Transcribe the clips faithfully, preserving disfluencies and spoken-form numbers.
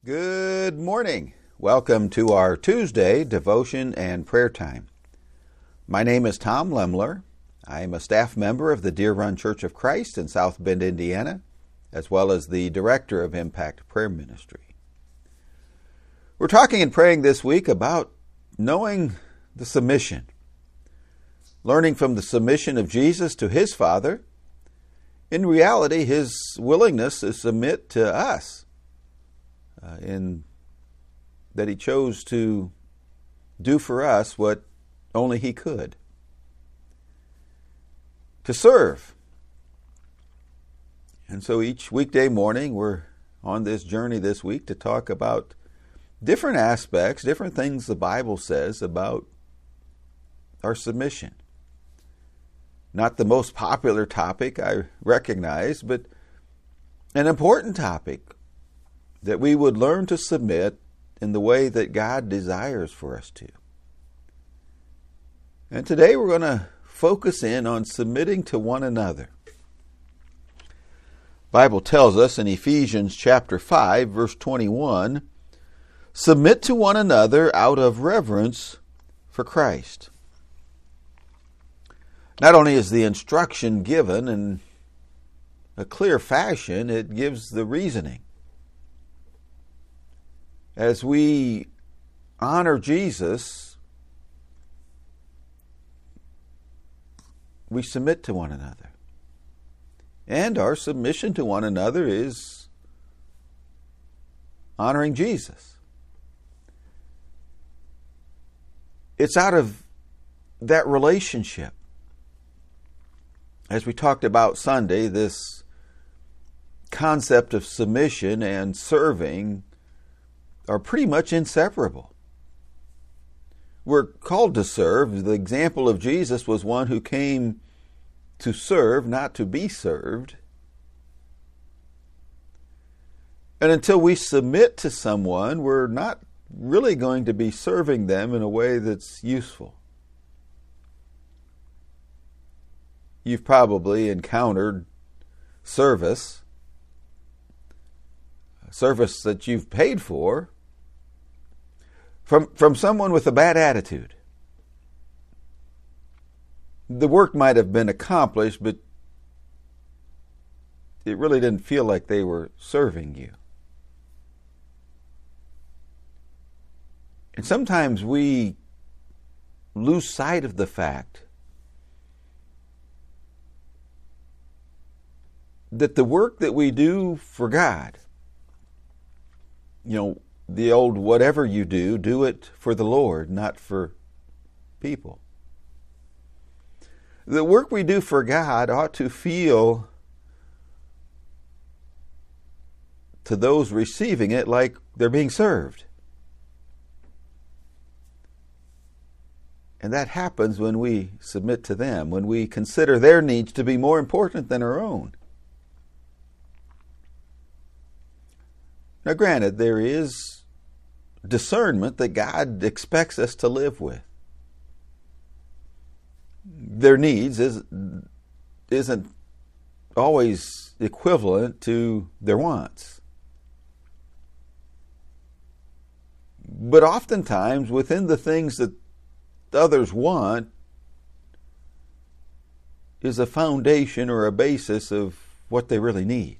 Good morning. Welcome to our Tuesday devotion and prayer time. My name is Tom Lemler. I am a staff member of the Deer Run Church of Christ in South Bend, Indiana, as well as the director of Impact Prayer Ministry. We're talking and praying this week about knowing the submission, learning from the submission of Jesus to his Father. In reality, his willingness to submit to us. Uh, in that he chose to do for us what only he could. To serve. And so each weekday morning we're on this journey this week to talk about different aspects, different things the Bible says about our submission. Not the most popular topic, I recognize, but an important topic. That we would learn to submit in the way that God desires for us to. And today we're going to focus in on submitting to one another. The Bible tells us in Ephesians chapter five, verse twenty-one, submit to one another out of reverence for Christ. Not only is the instruction given in a clear fashion, it gives the reasoning. As we honor Jesus, we submit to one another. And our submission to one another is honoring Jesus. It's out of that relationship. As we talked about Sunday, this concept of submission and serving are pretty much inseparable. We're called to serve. The example of Jesus was one who came to serve, not to be served. And until we submit to someone, we're not really going to be serving them in a way that's useful. You've probably encountered service, service that you've paid for, from, from someone with a bad attitude. The work might have been accomplished, but it really didn't feel like they were serving you. And sometimes we lose sight of the fact that the work that we do for God, you know, the old whatever you do, do it for the Lord, not for people. The work we do for God ought to feel to those receiving it like they're being served. And that happens when we submit to them, when we consider their needs to be more important than our own. Now, granted, there is discernment that God expects us to live with. Their needs is, isn't always equivalent to their wants. But oftentimes, within the things that others want is a foundation or a basis of what they really need.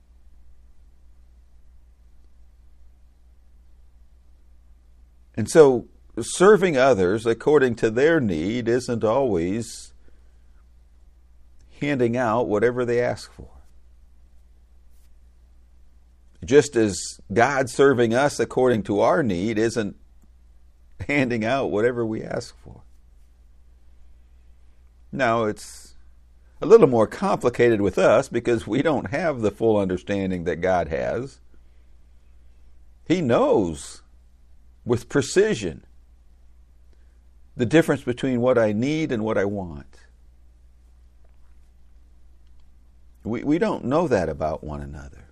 And so, serving others according to their need isn't always handing out whatever they ask for. Just as God serving us according to our need isn't handing out whatever we ask for. Now, it's a little more complicated with us because we don't have the full understanding that God has. He knows with precision the difference between what I need and what I want. We, we don't know that about one another.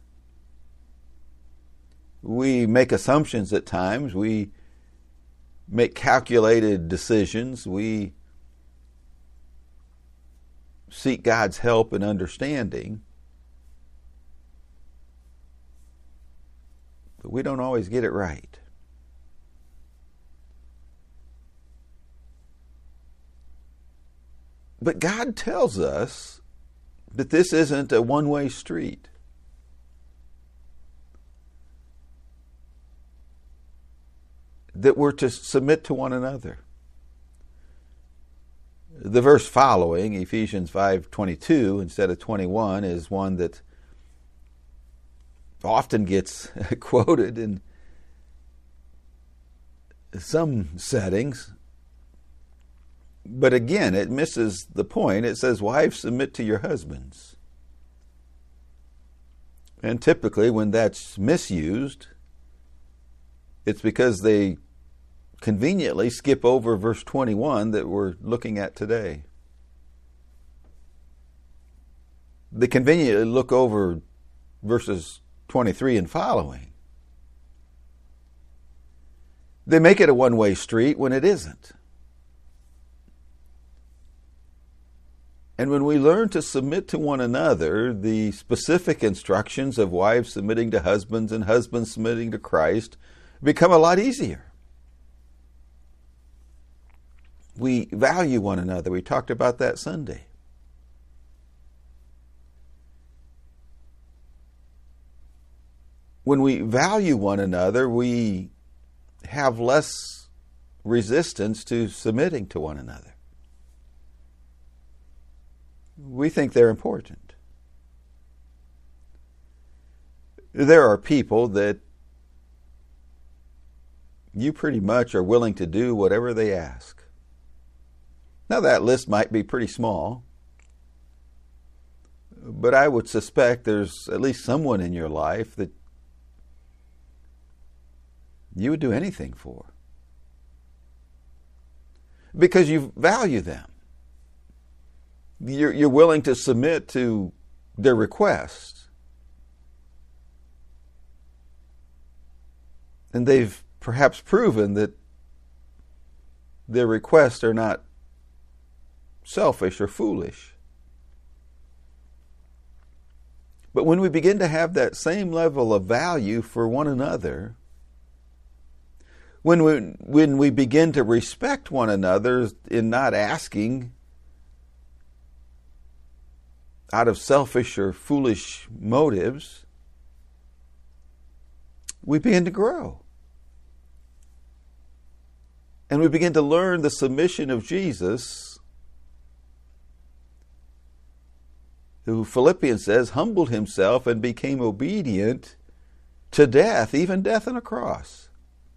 We make assumptions at times. We make calculated decisions. We seek God's help and understanding. but we don't always get it right. But God tells us that this isn't a one-way street. That we're to submit to one another. The verse following, Ephesians five twenty-two instead of twenty-one, is one that often gets quoted in some settings. But again, it misses the point. It says, wives, submit to your husbands. And typically when that's misused, it's because they conveniently skip over verse twenty-one that we're looking at today. They conveniently look over verses twenty-three and following. They make it a one-way street when it isn't. And when we learn to submit to one another, the specific instructions of wives submitting to husbands and husbands submitting to Christ become a lot easier. We value one another. We talked about that Sunday. When we value one another, we have less resistance to submitting to one another. We think they're important. There are people that you pretty much are willing to do whatever they ask. Now that list might be pretty small, but I would suspect there's at least someone in your life that you would do anything for because you value them. You're, you're willing to submit to their requests. And they've perhaps proven that their requests are not selfish or foolish. But when we begin to have that same level of value for one another, when we, when we begin to respect one another in not asking out of selfish or foolish motives, we begin to grow. And we begin to learn the submission of Jesus, who Philippians says humbled himself and became obedient to death, even death on a cross.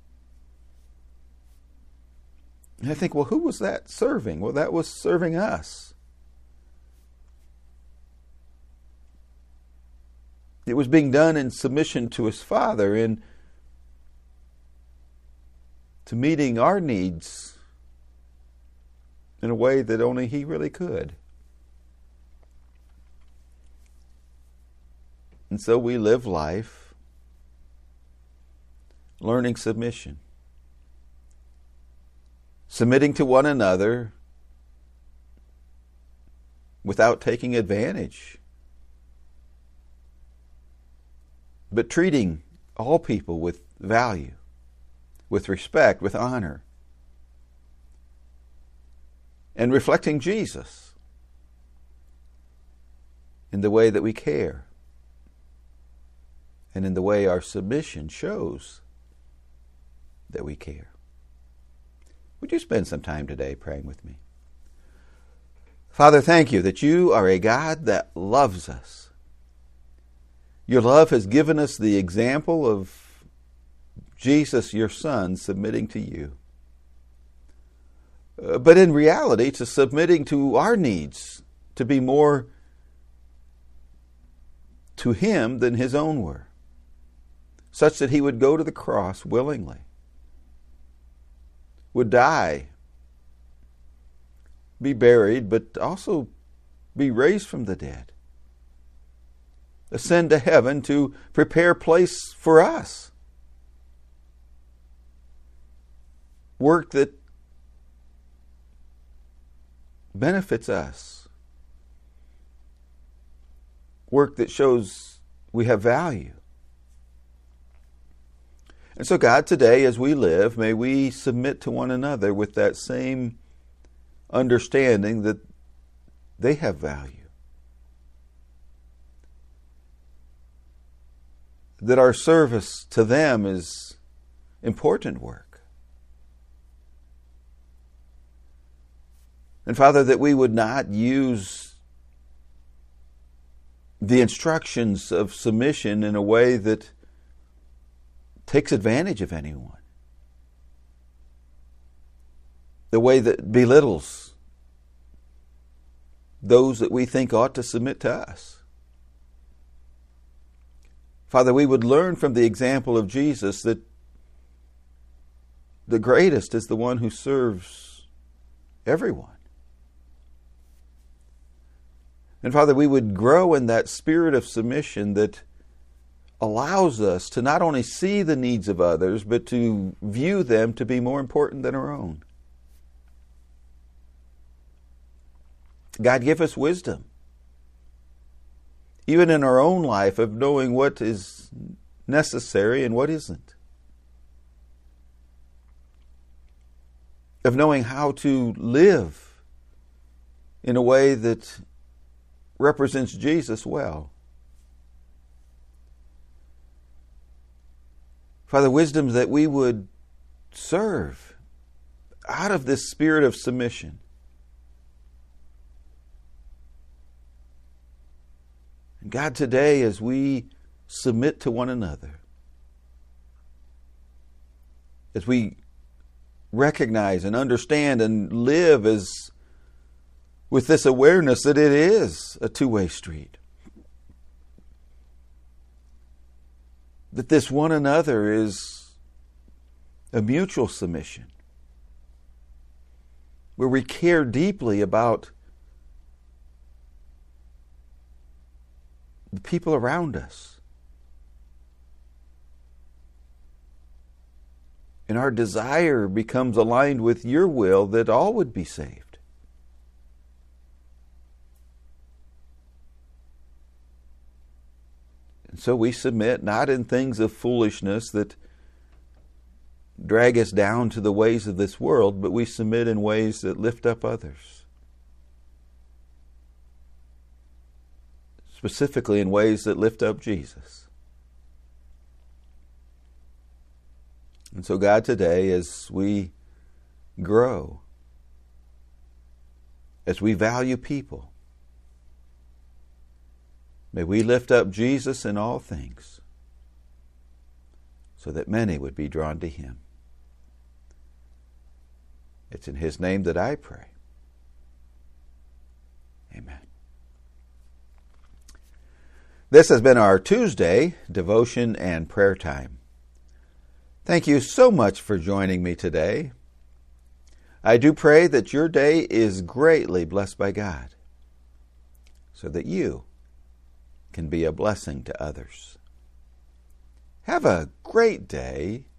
And I think, well, who was that serving? Well, that was serving us. It was being done in submission to his Father and to meeting our needs in a way that only he really could. And so we live life learning submission, submitting to one another without taking advantage, but treating all people with value, with respect, with honor, and reflecting Jesus in the way that we care and in the way our submission shows that we care. Would you spend some time today praying with me? Father, thank you that you are a God that loves us. Your love has given us the example of Jesus, your Son, submitting to you. Uh, but in reality, to submitting to our needs, to be more to him than his own were, such that he would go to the cross willingly, would die, be buried, but also be raised from the dead, ascend to heaven to prepare place for us. Work that benefits us. Work that shows we have value. And so, God, today as we live, may we submit to one another with that same understanding that they have value. That our service to them is important work. And Father, that we would not use the instructions of submission in a way that takes advantage of anyone. The way that belittles those that we think ought to submit to us. Father, we would learn from the example of Jesus that the greatest is the one who serves everyone. And Father, we would grow in that spirit of submission that allows us to not only see the needs of others, but to view them to be more important than our own. God, give us wisdom, even in our own life, of knowing what is necessary and what isn't. Of knowing how to live in a way that represents Jesus well. Father, wisdom that we would serve out of this spirit of submission. And God, today as we submit to one another, as we recognize and understand and live as with this awareness that it is a two-way street. That this one another is a mutual submission, where we care deeply about the people around us. And our desire becomes aligned with your will that all would be saved. And so we submit not in things of foolishness that drag us down to the ways of this world, but we submit in ways that lift up others. Specifically in ways that lift up Jesus. And so God, today as we grow, as we value people, may we lift up Jesus in all things so that many would be drawn to Him. It's in His name that I pray. Amen. This has been our Tuesday devotion and prayer time. Thank you so much for joining me today. I do pray that your day is greatly blessed by God, so that you can be a blessing to others. Have a great day,